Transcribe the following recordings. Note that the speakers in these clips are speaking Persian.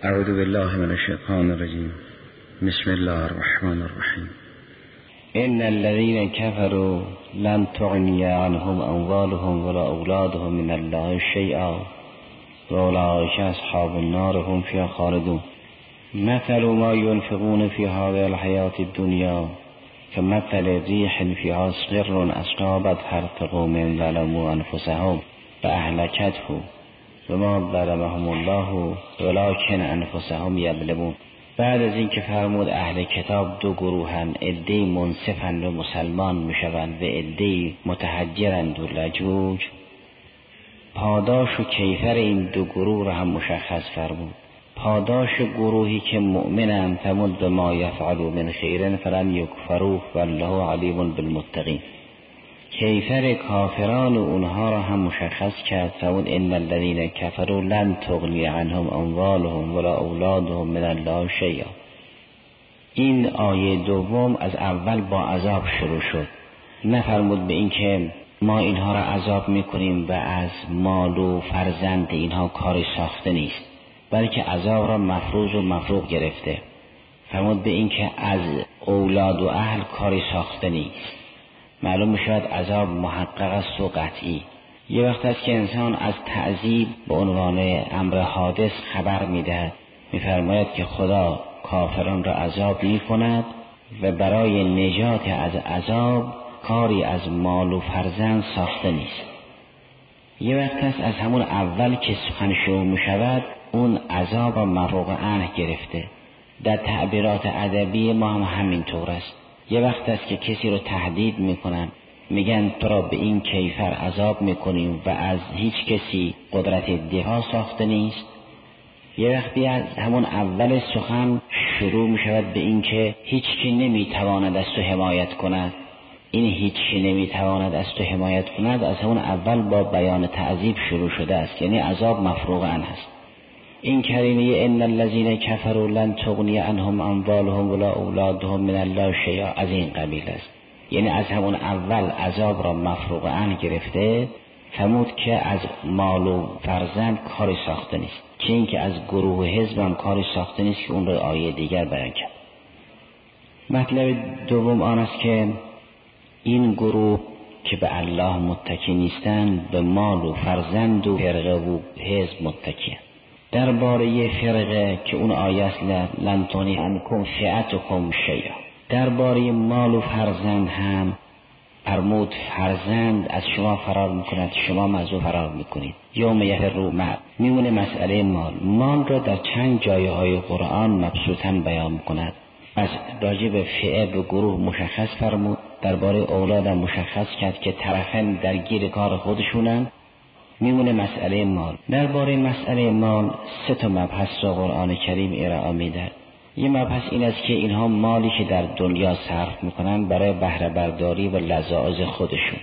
اعوذ بالله من الشیطان الرجیم. بسم الله الرحمن الرحیم. ان الذين كفروا لن تغني عنهم اموالهم ولا اولادهم من الله شيئا واولئك اصحاب النار هم فيها خالدون. مثل ما ينفقون في هذه الحياة الدنيا كمثل ريح فيها صر أصابت حرث قوم ظلموا أنفسهم فأهلكته وما ظلمهم الله ولكن أنفسهم يظلمون. بعد از این که فرمود اهل کتاب دو گروهند، عده‌ای منصفند و مسلمان میشوند و عده‌ای متحجرند و لجوج، پاداش و کیفر این دو گروه را هم مشخص فرمود. پاداش گروهی که مؤمنند فرمود به ما یفعلوا من خیر فلن یکفروه والله علیم بالمتقین. کیفر کافران و اونها را هم مشخص کرد فرمود ان الذین کفروا لن تغنی عنهم اموالهم ولا اولادهم من الله شیئا. این آیه دوم از اول با عذاب شروع شد، نفرمود به این که ما اینها را عذاب میکنیم و از مال و فرزند اینها کاری ساخته نیست، بلکه عذاب را مفروض و مفروغ گرفته. فرمود به این که از اولاد و اهل کاری ساخته نیست. معلوم میشود عذاب محقق است و قطعی. یه وقت است که انسان از تعذیب به عنوان امر حادث خبر میدهد، میفرماید که خدا کافران را عذاب میکند و برای نجات از عذاب کاری از مال و فرزند ساخته نیست. یه وقت است از همون اول که سخن شروع میشود اون عذاب را مفروغ عنه گرفته. در تعبیرات ادبی ما هم همینطور است. یه وقت است که کسی رو تهدید میکنن، میگن تو را به این کیفر عذاب میکنیم و از هیچ کسی قدرت دفاع ساخته نیست. یه وقتی از همون اول سخن شروع میشود به این که هیچ کی نمیتواند از تو حمایت کند. این هیچ کی نمیتواند از تو حمایت کند از همون اول با بیان تعذیب شروع شده است، یعنی عذاب مفروغ عنه است. این کلمه ان الذين كفروا لن تغني عنهم اموالهم ولا اولادهم من الله شیئا از این قبیل است، یعنی از همون اول عذاب را مفروغ عنه گرفته. فرمود که از مال و فرزند کاری ساخته نیست، چه این که از گروه حزب هم کاری ساخته نیست که اون را آیه دیگر بیان کرد. مطلب دوم آن است که این گروه که به الله متکی نیستند به مال و فرزند و فرقه و حزب متکی‌اند. درباره فرقه که اون آیه است لن تغنی عنکم فئتکم شیئا، درباره مال و فرزند هم فرمود فرزند از شما فرار میکند، شما از او فرار میکنید. یوم یفر المرء، میمونه مسئله مال را در چند جایه های قرآن مبسوطاً بیان میکند. از راجع به فئه به گروه مشخص فرمود، درباره اولاد مشخص کرد که طرفین درگیر کار خودشونن. میمونه مسئله مال. درباره مسئله مال سه تا مبحث را قرآن کریم ارائه میده. یه مبحث این است که اینها مالی که در دنیا صرف میکنن برای بهره برداری و لذاذ خودشون،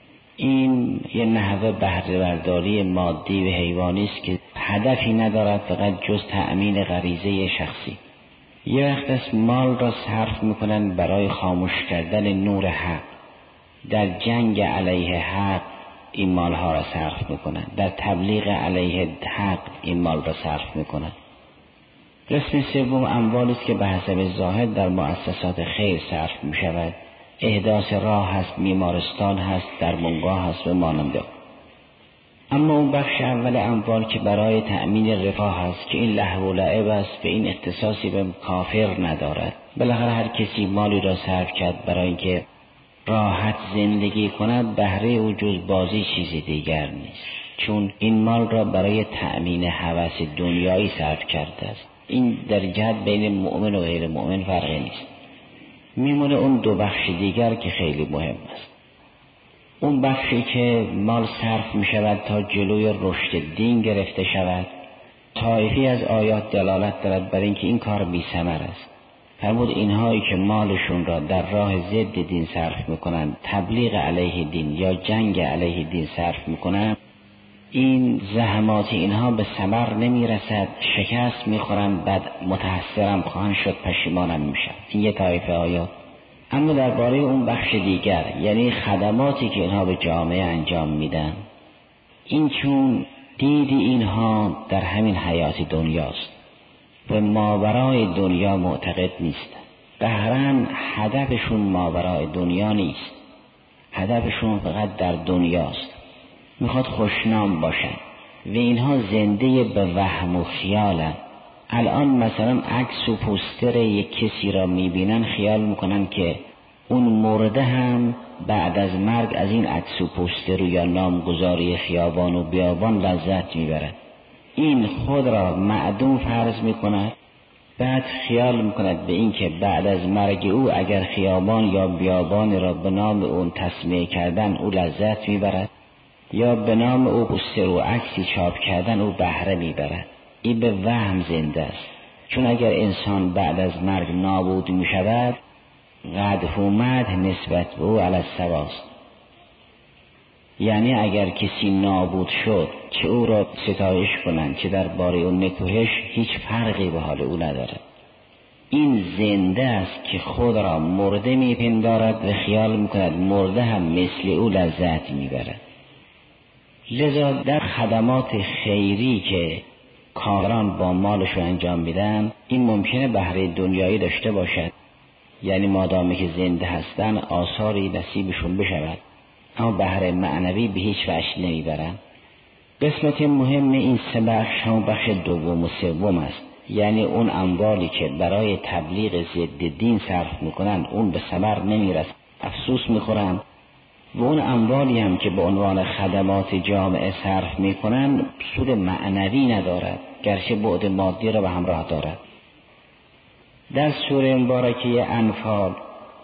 این یه نحوه بهره برداری مادی و حیوانی است که هدفی ندارد فقط جز تأمین غریزه شخصی. یه وقت است مال را صرف میکنن برای خاموش کردن نور حق، در جنگ علیه حق این مال ها را صرف میکنن، در تبلیغ علیه حق این مال را صرف میکنن. قسم سوم اموالی است که به حسب ظاهر در مؤسسات خیر صرف میشود. احداث راه هست، بیمارستان هست، درمانگاه هست و ماننده. اما اون بخش اول اموال که برای تأمین رفاه هست که این لهو و لعب است و این اختصاصی به کافر ندارد. بالاخره هر کسی مالی را صرف کرد برای اینکه راحت زندگی کند، بهره او جز بازی چیزی دیگر نیست، چون این مال را برای تأمین هوس دنیایی صرف کرده است. این در جهت بین مؤمن و غیر مؤمن فرقی نیست. میمونه اون دو بخش دیگر که خیلی مهم است. اون بخشی که مال صرف می شود تا جلوی رشد دین گرفته شود. طایفی از آیات دلالت دارد بر اینکه این کار بی ثمر است. فرمود اینهایی که مالشون را در راه ضد دین صرف میکنن، تبلیغ علیه دین یا جنگ علیه دین صرف میکنن، این زحمات اینها به ثمر نمیرسد، شکست میخورن، بعد متحسرم خواهند شد، پشیمانم میشن. این یه طایفه آیات. اما درباره اون بخش دیگر، یعنی خدماتی که اینها به جامعه انجام میدن، این چون دید اینها در همین حیات دنیاست، به ماورای دنیا معتقد نیستن. قهرن هدفشون ماورای دنیا نیست، هدفشون فقط در دنیاست، میخواد خوشنام باشن و اینها زنده به وهم و خیالن. الان مثلا عکس و پوستر یک کسی را میبینن، خیال میکنن که اون مرده هم بعد از مرگ از این عکس و پوستر یا نامگذاری خیابان و بیابان لذت میبرد. این خود را معدوم فرض میکند، بعد خیال میکند به این که بعد از مرگ او اگر خیابان یا بیابان را به نام اون تسمیه کردن او لذت میبرد، یا به نام او پوستر و عکسی چاپ کردن او بهره میبرد. این به وهم زنده است. چون اگر انسان بعد از مرگ نابود میشود، قدح و مدح نسبت به او علی السواست. یعنی اگر کسی نابود شد چه او را ستایش کنند چه درباره اون نکوهش، هیچ فرقی به حال او ندارد. این زنده است که خود را مرده میپندارد و خیال میکند مرده هم مثل او لذت میبرد. لذا در خدمات خیری که کاران با مالشون انجام میدن، این ممکنه بهره دنیایی داشته باشد، یعنی مادامی که زنده هستن آثاری نصیبشون بشود، اما بهره معنوی به هیچ وجه نمیبرن. قسمت مهم این سه بخش هم بخش دوم و سوم است. یعنی اون اموالی که برای تبلیغ ضد دین صرف میکنن اون به ثمر نمیرسد، افسوس میخورن، و اون اموالی هم که به عنوان خدمات جامعه صرف میکنن سود معنوی ندارد، گرچه بعد مادی را به همراه دارد. در سوره مبارکه انفال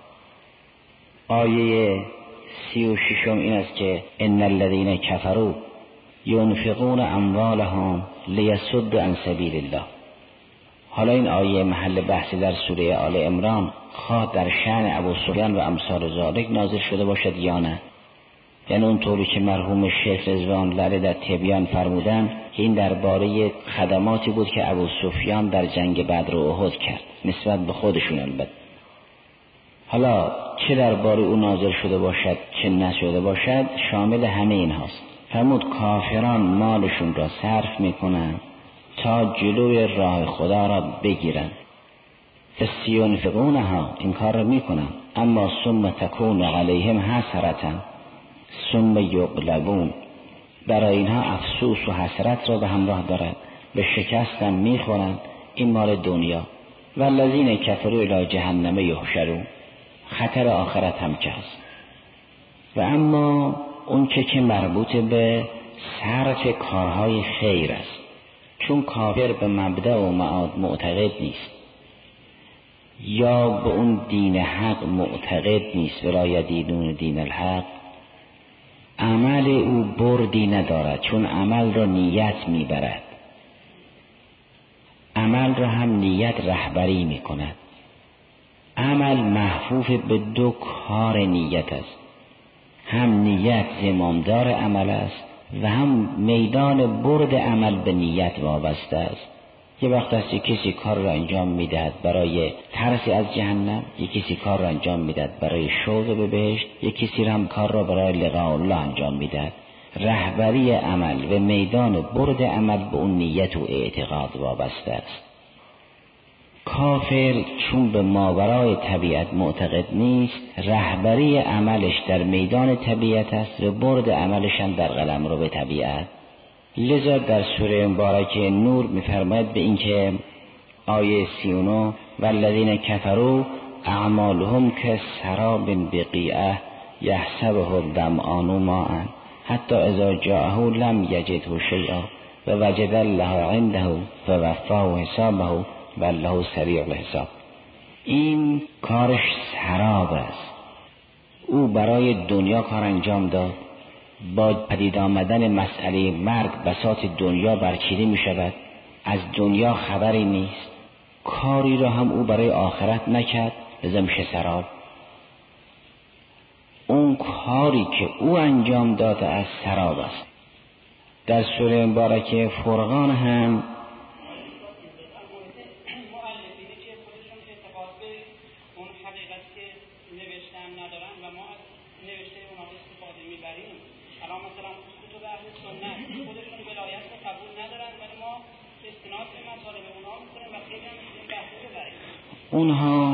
آیه 36 این است که ان الذين كفروا ينفقون اموالهم ليصدوا عن سبيل الله. حالا این آیه محل بحث در سوره آل عمران خواه در شأن ابو سفیان و امثال ذالک نازل شده باشد یا نه. یعنی اون طوری که مرحوم شیخ رضوان الله در تبیان فرمودن که این درباره خدماتی بود که ابو سفیان در جنگ بدر و احد کرد نسبت به خودشون. البته حالا چه درباره او نازل شده باشد چه نشده باشد شامل همه این هاست. فرمود کافران مالشون را صرف میکنن تا جلوی راه خدا را بگیرن، فسینفقونها، این کار را میکنن، اما ثم تکون علیهم حسرة ثم یغلبون، برای اینها افسوس و حسرت را به همراه دارد، به شکستن میخورند. این مال دنیا. والذین کفروا الی جهنم یحشرون، خطر آخرت هم که هست. و اما اون که مربوط به صرف کارهای خیر است، چون کافر به مبدأ و معاد معتقد نیست یا به اون دین حق معتقد نیست، ولا یدینون دین الحق، عمل او بردی ندارد، چون عمل را نیت میبرد. عمل را هم نیت رهبری میکند. عمل محفوف به دو کار نیت است، هم نیت زمامدار عمل است و هم میدان برد عمل به نیت وابسته است. یه وقت است یک کسی کار را انجام میدهد برای ترس از جهنم، یک کسی کار را انجام میدهد برای شوق به بهشت، یک کسی هم کار را برای لقاء الله انجام میدهد. رهبری عمل و میدان برد عمل به اون نیت و اعتقاد وابسته است. کافر چون به ماورای طبیعت معتقد نیست، رهبری عملش در میدان طبیعت است و برد عملش هم در قلمرو به طبیعت. لذا در سوره مبارکه نور می‌فرماید به این که آیه 39 والذین کفروا اعمالهم کسراب بقیعة یحسبه الظمآن ماء حتی اذا جاءه لم یجده شیئا و وجد الله عنده فوفاه حسابه والله سریع الحساب. این کارش سراب است. او برای دنیا کار انجام داد، با پدید آمدن مسئله مرگ بساط دنیا برچیده می شود، از دنیا خبری نیست، کاری را هم او برای آخرت نکرد، لذا میشه سراب. اون کاری که او انجام داده از سراب است. در سوره مبارکه فرقان هم سنت خودشون ولایت رو قبول ندارن، ولی ما استناد به مطالب اونا میکنیم و اونها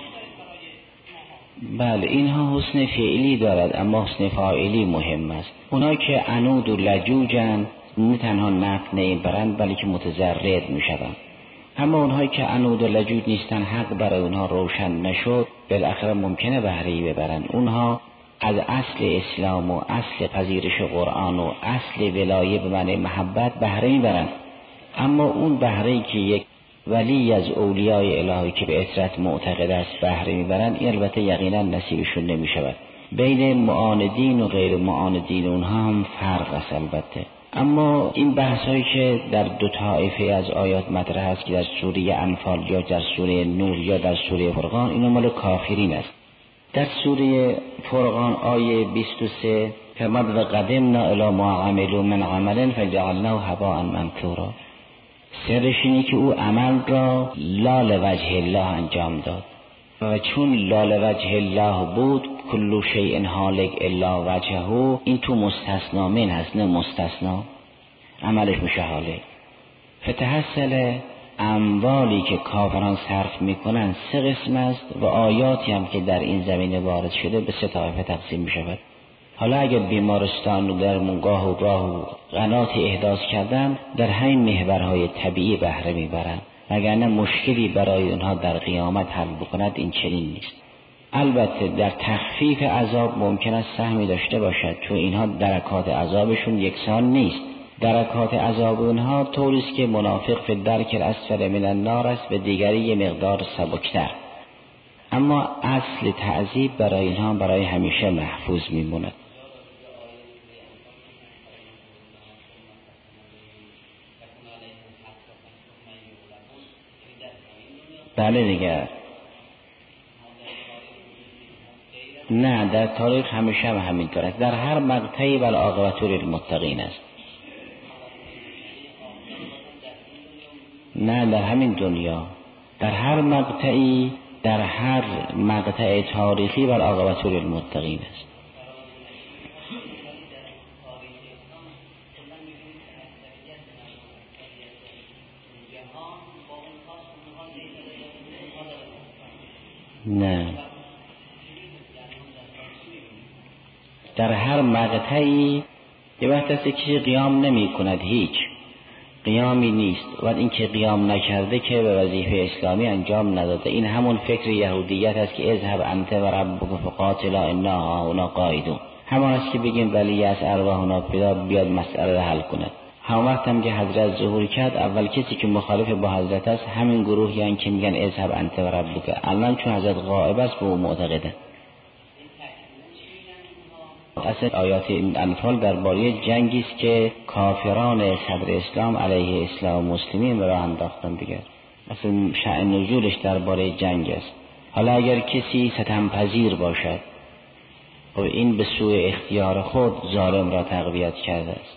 بله اینها حسن فعلی دارد، اما حسن فاعلی مهم است. اونها که عنود و لجوجن نه تنها نفع نمیبرند بلکه متضرر میشوند. اما اونهایی که عنود و لجوج نیستن، حق برای اونها روشن نشد، بالاخره ممکنه بهره‌ای ببرند. اونها از اصل اسلام و اصل پذیرش قرآن و اصل ولایه به معنی محبت بهره میبرند. اما اون بهره‌ای که یک ولی از اولیای الهی که به اطرت معتقد است بهره میبرند، این البته یقینا نصیبشون نمیشود. بین معاندین و غیر معاندین اونها هم فرق است البته. اما این بحثایی که در دو طایفه از آیات مطرح است که در سوره انفال یا در سوره نور یا در سوره فرقان، اینا مال کافرین است. در سوره فرقان آیه 23 فرمود و قدمنا الی ما عملوا من عمل فجعلناه هباء منثورا. سرش اینه که او عمل را لا لوجه الله انجام داد و چون لا لوجه الله بود، کل شیء هالک الا وجهه، این تو مستثنا من هست نه مستثنا، عملش میشه هالک. فتحصل اموالی که کافران صرف میکنن سه قسم است و آیاتی هم که در این زمینه وارد شده به سه طایفه تقسیم میشود. حالا اگر بیمارستان و درمونگاه و راه و قناتی احداث کردن، در همین محورهای طبیعی بهره میبرند، وگرنه مشکلی برای اونها در قیامت حل بکند این چنین نیست. البته در تخفیف عذاب ممکن است سهمی داشته باشد، چون اینها درکات عذابشون یکسان نیست. درکات عذاب اونها طوریست که منافق فی الدرک الاسفل من النار است و دیگری یه مقدار سبکتر، اما اصل تعذیب برای اینها برای همیشه محفوظ میموند. بله دیگر نه، در تاریخ همیشه همینطور است. در هر مقطعی والعاقبة للمتقین است. نه در همین دنیا، در هر مقطعی، در هر مقطع تاریخی والعاقبة للمتقین است. نه در هر مقطعی یه وقت است که قیام نمی کند، هیچ قیامی نیست، و اینکه قیام نکرده که به وظیفه اسلامی انجام نداده. این همون فکر یهودیت است که اذهب انت و ربک فقاتلا انا هاهنا قاعدون. همان است که بگیم ولی از ارواحنا بیاد مسئله را حل کند. همون وقت هم که حضرت ظهور کرد، اول کسی که مخالف با حضرت است همین گروه یعنی که میگن اذهب انت و ربک. الان چون حضرت غائب است به اون معتقدن. اصل آیات این انفال درباره جنگی است که کافران صدر اسلام علیه اسلام و مسلمین به راه انداختن دیگر. اصل شأن نزولش درباره جنگ است. حالا اگر کسی ستم پذیر باشد و این به سوی اختیار خود ظالم را تقویت کرده است.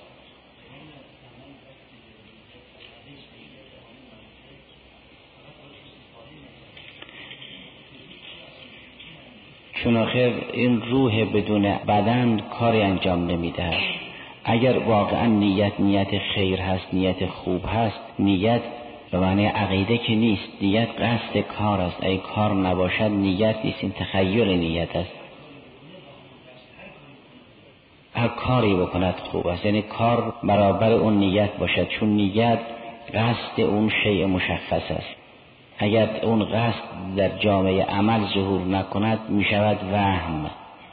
چون آخر این روح بدون بدن کاری انجام نمیده. اگر واقعا نیت خیر هست، نیت خوب هست، نیت به معنی عقیده که نیست، نیت قصد کار است. اگه کار نباشد نیت نیست، این تخیل نیت است. هر کاری بکند خوب است، یعنی کار برابر اون نیت باشد، چون نیت قصد اون شیء مشخص است. اگر اون قصد در جامعه عمل ظهور نکند می شود وهم.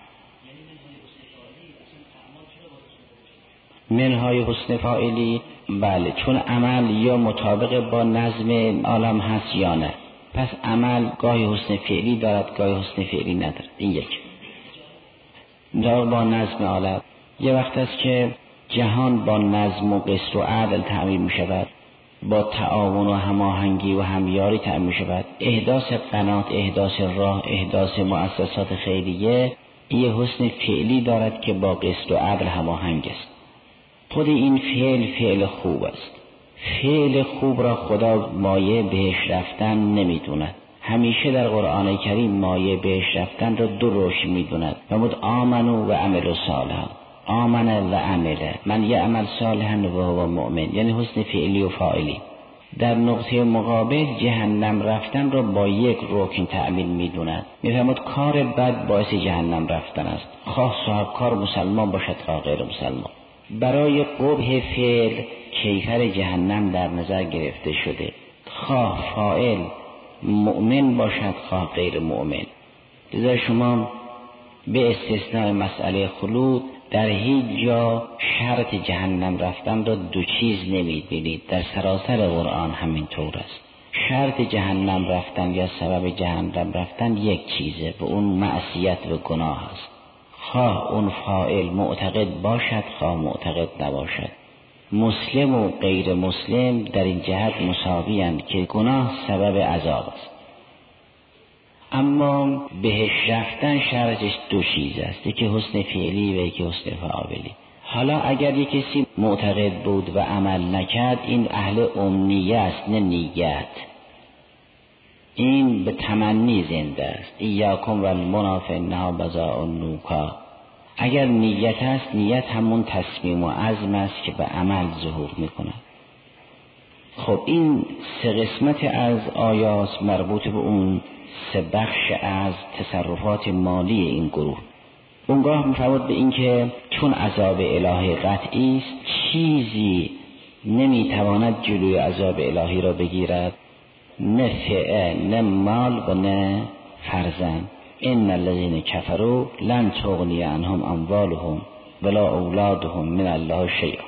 منهای حسن فاعلی، بله، چون عمل یا مطابق با نظم عالم هست یا نه. پس عمل گاهی حسن فعلی دارد، گاهی حسن فعلی ندارد. این یک دار با نظم عالم. یه وقت است که جهان با نظم و قسط و عدل تعمیم می شود، با تعاون و هماهنگی و همیاری تعمیم می شود. احداث قنات، احداث راه، احداث مؤسسات خیریه، یه حسن فعلی دارد که با قسط و عدل هماهنگ است. خود این فعل خوب است. فعل خوب را خدا مایه بهش رفتن نمی دوند. همیشه در قرآن کریم مایه بهش رفتن را دو رشد می دوند. فرمود آمنو و عملوا صالحا. آمن و عمله، من یعمل صالحا و هو مؤمن، یعنی حسن فعلی و فاعلی. در نقطه مقابل جهنم رفتن را با یک رکن تعمیل می‌دوند. می‌فرماید کار بد باعث جهنم رفتن است، خواه صاحب کار مسلمان باشد خواه غیر مسلمان. برای قبح فعل کیفر جهنم در نظر گرفته شده، خواه فاعل مؤمن باشد خواه غیر مؤمن. لذا شما به استثناء مسئله خلود در هیچ جا شرط جهنم رفتن را دو چیز نمی‌بینید. در سراسر قرآن همینطور است. شرط جهنم رفتن یا سبب جهنم رفتن یک چیزه و اون معصیت و گناه است، خواه اون فاعل معتقد باشد خواه معتقد نباشد. مسلم و غیر مسلم در این جهت مساوی‌اند که گناه سبب عذاب است. اما بهش رفتن شرطش دو چیز است، یکی حسن فعلی و یکی حسن فاعلی. حالا اگر یک کسی معتقد بود و عمل نکرد، این اهل امنیه است نه نیت، این به تمنی زنده است. ایاکم و المنافع انها بضاع نوکا. اگر نیت است، نیت همون تصمیم و عزم است که به عمل ظهور میکنه. خب این سه قسمت از آیات مربوط به اون سه بخش از تصرفات مالی این گروه. اونگاه می‌فرماید به این که چون عذاب الهی قطعی است، چیزی نمیتواند جلوی عذاب الهی را بگیرد، نه فعل نه مال و نه فرزند. ان الذين كفروا لن تغني عنهم اموالهم ولا اولادهم من الله شیئا.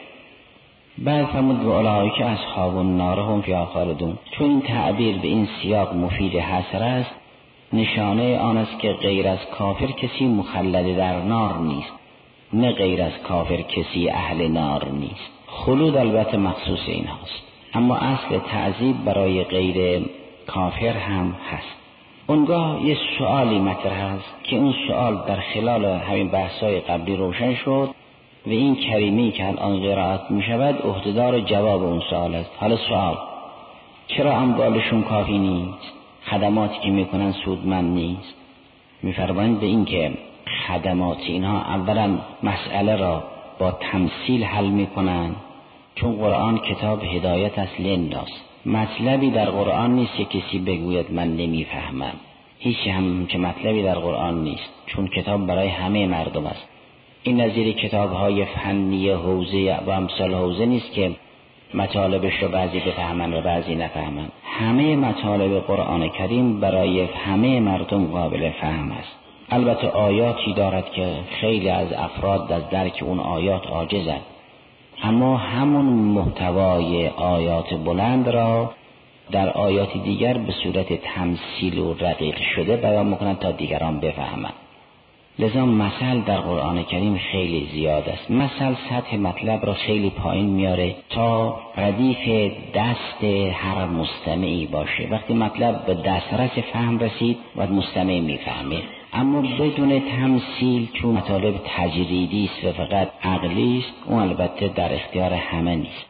بعد فرمود و اولئک اصحاب النار هم فیها خالدون. چون این تعبیر به این سیاق مفید حصر است، نشانه آن است که غیر از کافر کسی مخلد در نار نیست، نه غیر از کافر کسی اهل نار نیست. خلود البته مخصوص این هاست، اما اصل تعذیب برای غیر کافر هم هست. اونگاه یه سوالی مطرح است که اون سوال در خلال همین بحث‌های قبلی روشن شد و این کریمی که الان قرائت می شود عهده‌دار جواب اون سوال است. حالا سوال، چرا اموالشون کافی نیست؟ خدماتی که میکنن سودمند نیست؟ میفرمایند به این که خدمات اینها اولا مسئله را با تمثیل حل میکنن، چون قرآن کتاب هدایت است للناس. مطلبی در قرآن نیست که کسی بگوید من نمیفهمم، هیچ هم که مطلبی در قرآن نیست، چون کتاب برای همه مردم است. این نظیر کتاب‌های فنی حوزه و امثال حوزه نیست که مطالبش رو بعضی بفهمن و بعضی نفهمن. همه مطالب قرآن کریم برای همه مردم قابل فهم است. البته آیاتی دارد که خیلی از افراد از درک اون آیات عاجزند، اما همون محتوای آیات بلند را در آیات دیگر به صورت تمثیل و رقیق شده بیان میکنند تا دیگران بفهمند. لذا مثل در قرآن کریم خیلی زیاد است. مثل سطح مطلب را خیلی پایین میاره تا ردیف دست هر مستمعی باشه. وقتی مطلب به دسترس فهم رسید و مستمع میفهمه، اما بدون تمثیل، چون مطالب تجریدی است و فقط عقلی است، اون البته در اختیار همه نیست.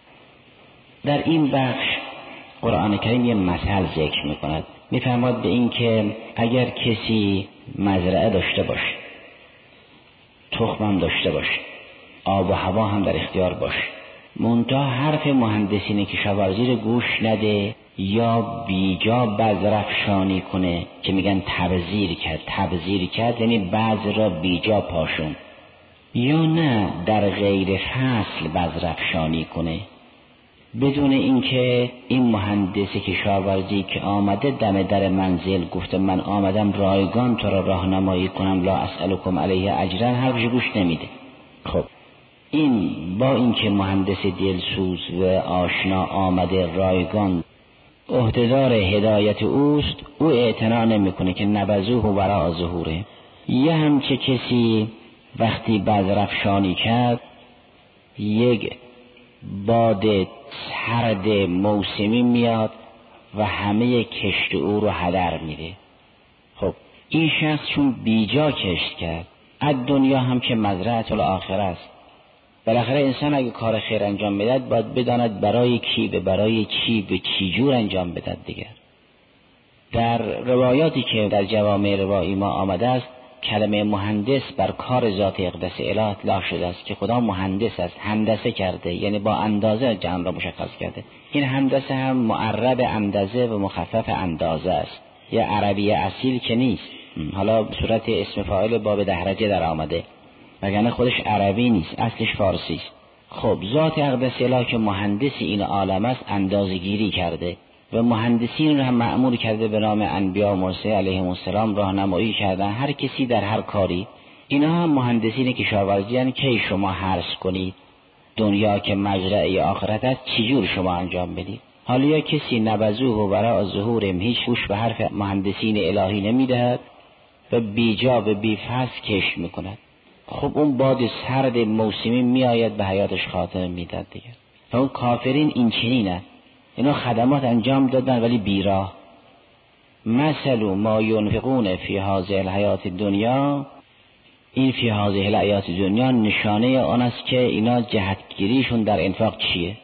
در این بخش قرآن کریم یه مثل ذکر میکند. میفرماد به این که اگر کسی مزرعه داشته باشه، تخم هم داشته باشه، آب و هوا هم در اختیار باشه، منتها حرف مهندسین کشاورزی رو گوش نده یا بیجا بذرافشانی کنه که میگن تبذیر کرد یعنی بذر را بیجا پاشون، یا نه در غیر فصل بذرافشانی کنه، بدون اینکه این مهندس کشاورزی که آمده دم در منزل گفته من آمدم رایگان تو را راهنمایی کنم لا اسألکم علیه اجرا، حرفش گوش نمیده. خب این با اینکه مهندس دلسوز و آشنا آمده رایگان عهده‌دار هدایت اوست، او اعتنا نمیکنه که نبذوه وراء ظهوره. یه همچه کسی وقتی بذرافشانی کرد، یک باد سرد موسمی میاد و همه کشت او رو هدر میده. خب این شخص چون بیجا کشت کرد، از دنیا هم که مزرعه الاخره است. بالاخره انسان اگه کار خیر انجام میداد باید بداند برای کی، برای چی، به چی جور انجام بدهد دیگر. در روایاتی که در جوامع روایی ما آمده است کلمه مهندس بر کار ذات اقدس اله اطلاق شده است که خدا مهندس است، هندسه کرده، یعنی با اندازه جهان را مشخص کرده. این هندسه هم معرب اندازه و مخفف اندازه است، یا عربی اصیل که نیست، حالا به صورت اسم فاعل باب دهرجه در آمده، وگرنه خودش عربی نیست، اصلش فارسی است. خب ذات اقدس اله که مهندس این عالم است اندازه‌گیری کرده و مهندسین رو هم مأمور کرده به نام انبیا و مرسلین علیهم السلام راهنمایی کردن، هر کسی در هر کاری. اینا هم مهندسین کشاورزی هستند که شما حرث کنید، دنیا که مزرعه آخرت است چجور شما انجام بدید. حالا یا کسی نبذوه و براء ظهورهم هیچ گوش به حرف مهندسین الهی نمیدهد و بیجا و بیفصل کشت میکند، خب اون باد سرد موسمی میآید به حیاتش خاتمه میداد دیگه. و اون کافرین این چنینه، اینا خدمات انجام دادن ولی بیراه. مثل ما ينفقون فی هذه الحیات الدنیا، این فی هذه الحیات الدنیا نشانه آن است که اینا جهتگیریشون در انفاق چیه؟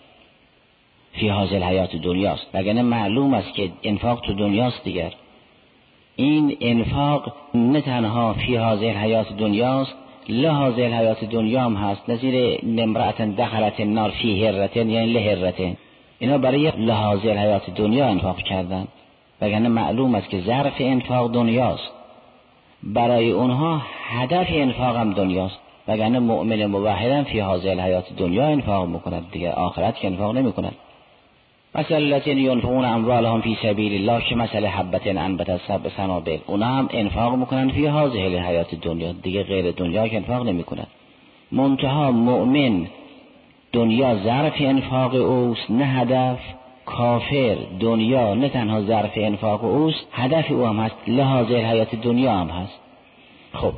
فی هذه الحیات الدنیاست، وگرنه معلوم است که انفاق تو دنیاست دیگر. این انفاق نه تنها فی هذه الحیات الدنیاست، لهذه الحیات الدنیا هم هست، نظیر امرأة دخلت النار فی هرة، یعنی لهرة، اینا برای لهذه الحیات دنیا انفاق کردن، وگرنه معلوم است که ظرف انفاق دنیاست، برای اونها هدف انفاق هم دنیاست، وگرنه مؤمن موحد فی هذه الحیات دنیا انفاق میکند دیگه، آخرت که انفاق نمیکند. مثل الذین ينفقون اموالهم فی سبیل الله که مثل حبة انبتت سبع سنابل، اونا هم انفاق میکنن فی هذه الحیات دنیا دیگه، غیر دنیا که انفاق نمیکنن. منتها مؤمن دنیا ظرف انفاق اوست نه هدف، کافر دنیا نه تنها ظرف انفاق اوست، هدف او هم هست، لهذه الحیات دنیا هم هست. خب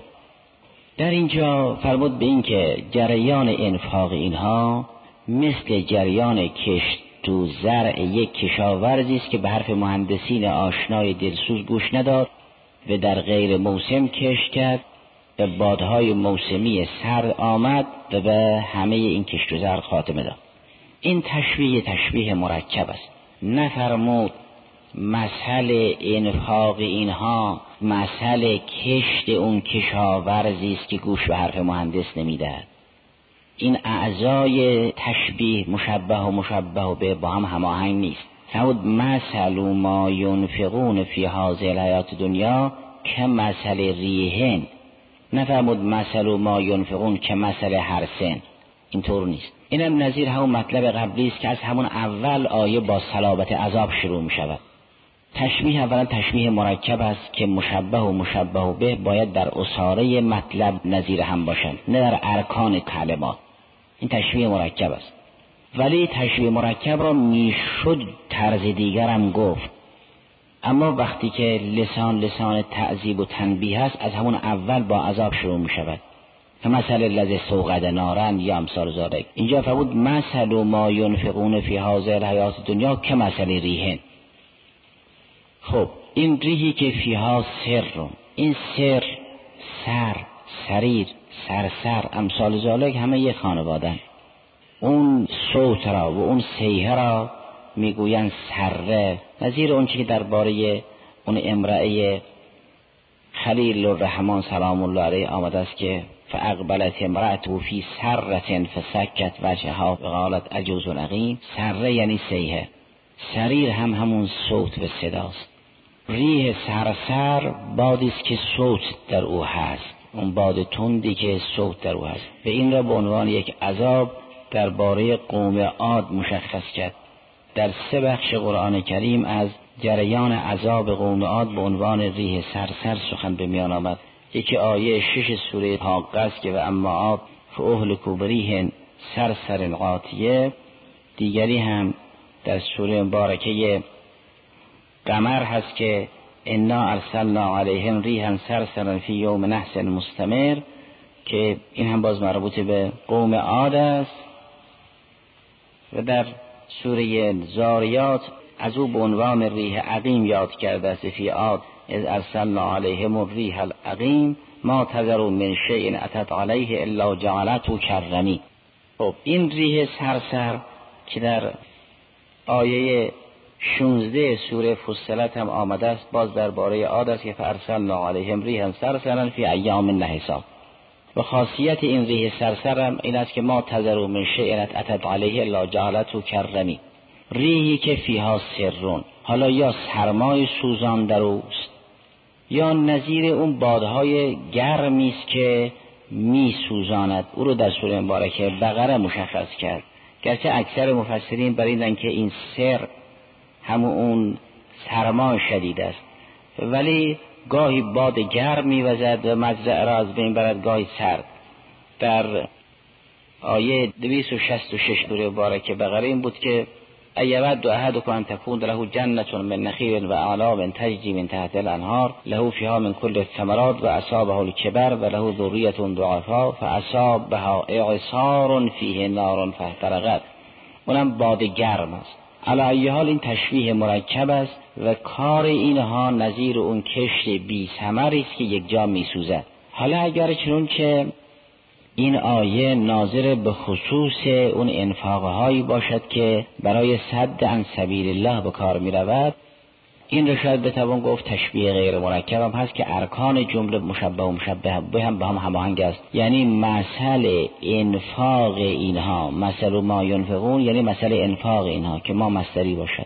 در اینجا فرمود به این که جریان انفاق اینها مثل جریان کشت تو زرع یک کشاورزی است که به حرف مهندسین آشنای دلسوز گوش نداد و در غیر موسم کشت کرد و بادهای موسمی سرد آمد و به همه این کشت و زرع خاتمه داد. این تشبیه مرکب است. نفرمود مسئله انفاق اینها مسئله کشت اون کشاورزی است که گوش به حرف مهندس نمیدهد. این اعضای تشبیه مشبه و مشبه به با هم هماهنگ نیست. فرمود مثل ما ينفقون فی هذه الحیات دنیا که مثل ریحن، نفرمود مثل ما ينفقون که مثل حرثن، اینطور نیست. اینم نظیر همون مطلب قبلی است که از همون اول آیه با صلابت عذاب شروع می شود. تشبیه اولا تشبیه مرکب است که مشبه و مشبه به باید در اساره مطلب نظیر هم باشند، نه در ارکان کلمات. این تشبیه مرکب است، ولی تشبیه مرکب را میشد طرز دیگر هم گفت، اما وقتی که لسان تعذیب و تنبیه است از همون اول با عذاب شروع می شود. مثل الذی استوقد نارا یا امثال ذلک. اینجا فرمود مثل ما ينفقون فی هذه الحیات الدنیا که مثل ریحن. خب این ریحی که فیها سر، این سر، سر، سریر، سرسر، امثال ذلک همه یک خانوادن. اون صوت را و اون سیحه را میگوین سره، نظیر اون چی که درباره اون امرأه خلیل الرحمن سلام الله علیه آمده است که فاقبلت امرأته فی سرة فسکت وجهها وقالت عجوز عقیم. سره یعنی سیحه، سریر هم همون صوت و صداست. ریح سرسر بادی است که صوت در او هست، اون باد تندی که صوت در او هست. و این را به عنوان یک عذاب درباره قوم عاد مشخص کرد. در 3 بخش قرآن کریم از جریان عذاب قوم عاد به عنوان ریح سرسر سخن به میان آمد. یکی آیه 6 سوره حاقه است که و اما عاد فاهلکوا بریح سرسر عاتیه. دیگری هم در سوره مبارکه قمر هست که انا ارسلنا علیهم ریحا صرصرا فی یوم نحس مستمر، که این هم باز مربوط به قوم عاد است. و در سوره زاریات از او به عنوان ریح عقیم یاد کرده است فی عاد اذ ارسلنا علیهم الریح العقیم ما تذر من شیء اتت علیه الا جعلته کالرمیم. خب این ریح سرسر که در آیه 16 سوره فصلت هم آمده است، باز درباره عاد است که فارسلنا علیهم ریحا صرصرا فی ایام نحسات. و خاصیت این ریح صرصر هم این است که ما تذروا من شیء اتت علیه الا جعلته کرمی، ریحی که فیها سرون، حالا یا سرمای سوزان در اوست یا نظیر اون بادهای گرمی است که می سوزاند. او رو در سوره مبارکه بقره مشخص کرد، گرچه اکثر مفسرین بر اینن که این سر همون اون سرما شدید است، ولی گاهی باد گرم می‌وزد و مزرعه را از بین برد، گاهی سرد. در آیه 266 سوره مبارکه بقره این بود که ایود احدکم ان تکون له جنة من نخیل و اعناب تجری من تحت الانهار له فیها من کل الثمرات و اصابه الکبر و له ذریة ضعفاء فاصابها اعصار فیه نار فاحترقت. اونم باد گرم است. علی ای حال این تشبیه مرکب است و کار اینها نظیر اون کشت بی ثمری است که یک جا میسوزد. حالا اگر چون که این آیه ناظر به خصوص اون انفاقهایی باشد که برای صد عن سبیل الله به کار می رود، این رو شاید بتوان گفت تشبیه غیر مرکب هم هست که ارکان جمله مشبه و مشبه به هم هماهنگ است. یعنی مثل انفاق اینها، مثل ما ینفقون، یعنی مثل انفاق اینها که ما مصدری باشد،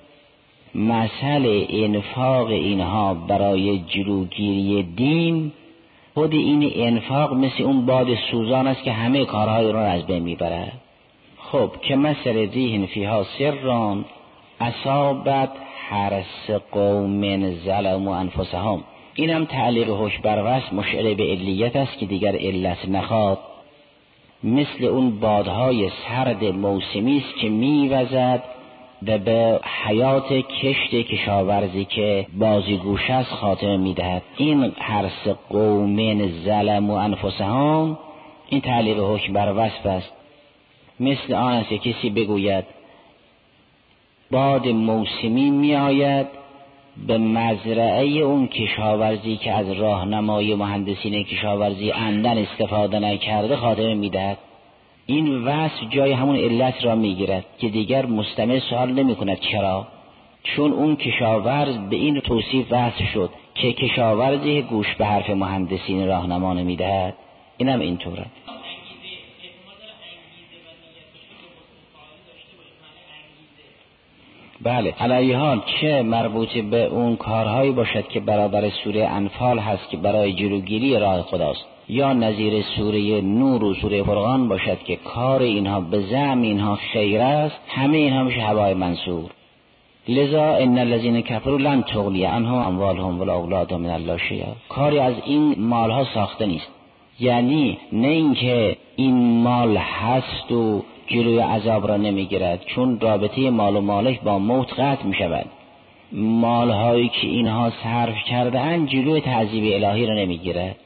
مثل انفاق اینها برای جلوگیری دین، خود این انفاق مثل اون باد سوزان است که همه کارهای رو از بین میبرد. خب که مثل ریح فیها سرون اصابت حرث قوم ظلموا انفسهم، اینم تعلیق حکم بر وصف مشعر به علیت است که دیگر علت نخواد. مثل اون بادهای سرد موسمی است که میوزد و به حیات کشت کشاورزی که بازیگوش است خاتمه میدهد. این حرث قوم ظلموا انفسهم، این تعلیق حکم بر وصف است. مثل آن است که کسی بگوید باد موسمی می آید به مزرعه اون کشاورزی که از راهنمای مهندسین کشاورزی عمدن استفاده نکرده خاتمه میدهد. این وصف جای همون علت را میگیرد که دیگر مستمع سوال نمی کند چرا، چون اون کشاورز به این توصیف وصف شد که کشاورزی گوش به حرف مهندسین راهنما نمیدهد. اینم اینطوره. بله، علی حال چه مربوط به اون کارهایی باشد که برابر سوره انفال هست که برای جلوگیری راه خداست، یا نظیر سوره نور و سوره فرقان باشد که کار اینها به زعم اینها خیر است، همه اینها میشه هوای منصور. لذا ان الذين كفروا لن تغني عنهم اموالهم ولا اولادهم من الله شيئا، کاری از این مالها ساخته نیست. یعنی نه اینکه این مال هست و جلوی عذاب را نمیگیرد، چون رابطه مال و مالک با موت قطع می شود. مالهایی که اینها صرف کرده اند جلوی تعذیب الهی را نمیگیرد.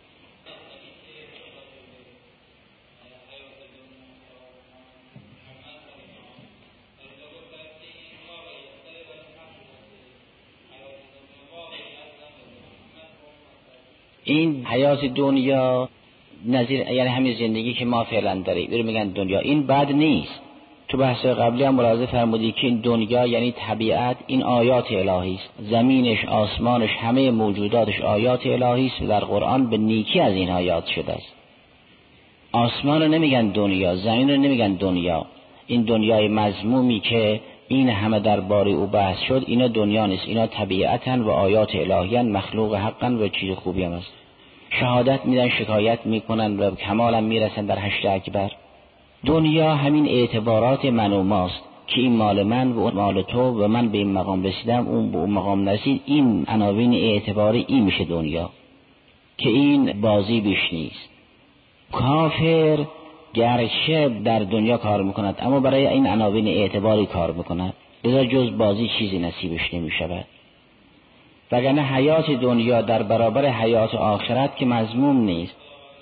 این حیات دنیا نظیر یعنی همین زندگی که ما فعلا داریم، اینو میگن دنیا. این بد نیست. تو بحث قبلی هم ملاحظه فرمودی که این دنیا یعنی طبیعت، این آیات الهی است. زمینش، آسمانش، همه موجوداتش آیات الهی است و در قرآن به نیکی از اینها یاد شده است. آسمان رو نمیگن دنیا، زمین رو نمیگن دنیا. این دنیای مذمومی که این همه درباره او بحث شد، اینا دنیا نیست، اینا طبیعتن و آیات الهیان، مخلوق حقن و چیز خوبی هم است. شهادت میدن، شکایت میکنن و کمال هم میرسن در حشر اکبر. دنیا همین اعتبارات من و ماست که این مال من و اون مال تو و من به این مقام رسیدم، اون به اون مقام رسید. این عناوین اعتباری این میشه دنیا، که این بازی بیش نیست. کافر گرچه در دنیا کار میکند اما برای این عناوین اعتباری کار میکند، لذا جز بازی چیزی نصیبش نمیشود. وگرنه حیات دنیا در برابر حیات آخرت که مذموم نیست.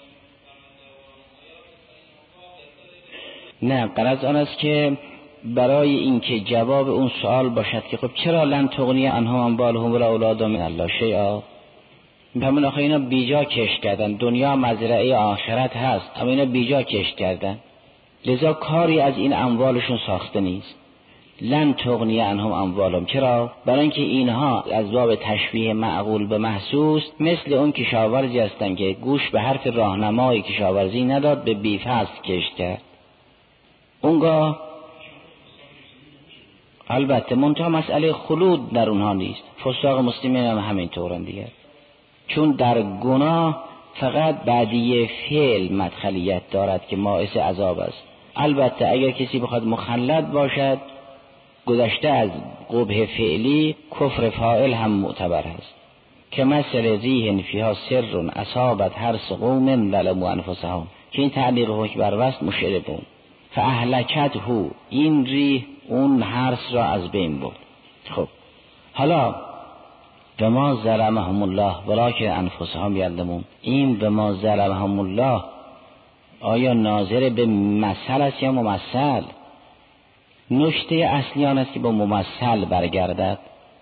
نه، غرض آن است که برای اینکه جواب اون سوال باشد که خب چرا لن تغنی عنهم اموالهم ولا اولادهم من الله شیئا، همون آخه اینا بیجا کشت کردن. دنیا مزرعه آخرت هست اما اینا بیجا کشت کردن، لذا کاری از این اموالشون ساخته نیست. لن تغنی عنهم اموالهم. چرا؟ برای اینکه اینها از باب تشبیه معقول به محسوس مثل اون کشاورزی هستند که گوش به حرف راهنمای کشاورزی نداد، به بی‌فصل کشت کرد. اونگاه البته منتها مسئله خلود در اونها نیست، فساق مسلمین هم همینطورن دیگر، چون در گناه فقط بعدیه فعل مدخلیت دارد که باعث عذاب است. البته اگر کسی بخواد مخلد باشد، گذشته از قبح فعلی، کفر فاعل هم معتبر است. که مثل ریح فیها سر اصابت حرث قوم ظلموا انفسهم، که این تعلیق حکم بر وصف مشعر به اون. فاهلکته، این ریح اون حرث را از بین برد. خب حالا به ما ظلمهم الله ولکن انفسهم یظلمون، این به ما ظلمهم الله آیا ناظر به مثل است یا ممثل؟ نکته اصلی آن است که با ممثل برگردد،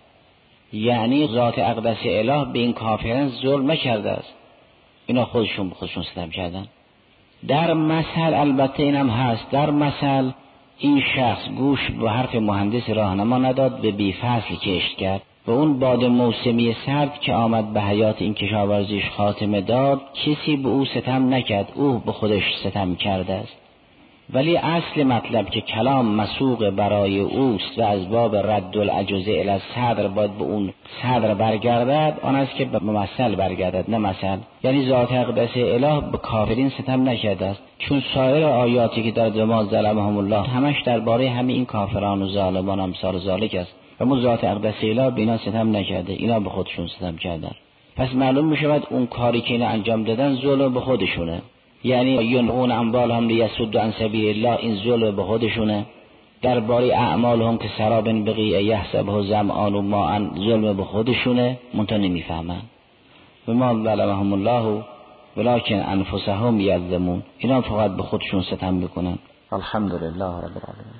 یعنی ذات اقدس اله به این کافران ظلم نکرده است، اینا خودشون به خودشون ستم کردن. در مثل البته اینم هست، در مثل این شخص گوش به حرف مهندس راهنما نداد، به بی‌فصل کشت کرد و اون باد موسمی سرد که آمد به حیات این کشاورزیش خاتمه داد، کسی به او ستم نکرد، او به خودش ستم کرده است. ولی اصل مطلب که کلام مسوق برای اوست و از باب رد العجز الی الصدر باید به اون صدر برگردد، آن است که به ممثل برگردد نه مثل. یعنی ذات اقدس اله به کافرین ستم نکرده است، چون سایر آیاتی که در ما ظلمهم الله همش درباره همه این کافران و ظالمان امثال ذالک است و ما ذات اقدس اله به اینا ستم نکرده، اینا به خودشون ستم کردن. پس معلوم میشود اون کاری که اینا انجام دادن ظلم به خودشونه، یعنی ینقون اموالهم لیصدوا عن سبیل الله، این ظلم به خودشونه. درباره اعمالهم که سراب بقیع یحسبه ظمآن ماء، ظلم به خودشونه، منتها نمیفهمن. و ما ظلمهم الله ولکن انفسهم یظلمون، اینا فقط به خودشون ستم میکنن. الحمدلله رب العالمین.